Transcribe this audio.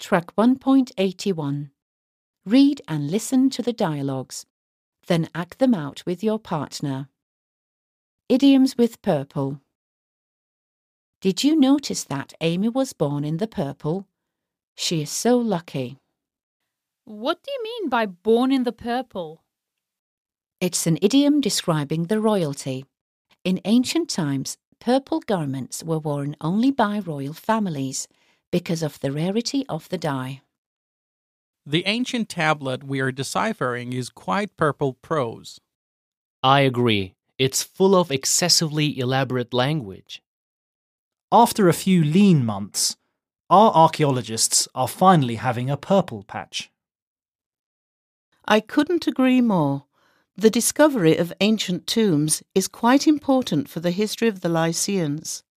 Track 1.81. Read and listen to the dialogues. Then act them out with your partner. Idioms with purple. Did you notice that Amy was born in the purple? She is so lucky. What do you mean by born in the purple? It's an idiom describing the royalty. In ancient times, purple garments were worn only by royal families because of the rarity of the dye. The ancient tablet we are deciphering is quite purple prose. I agree. It's full of excessively elaborate language. After a few lean months, our archaeologists are finally having a purple patch. I couldn't agree more. The discovery of ancient tombs is quite important for the history of the Lycians.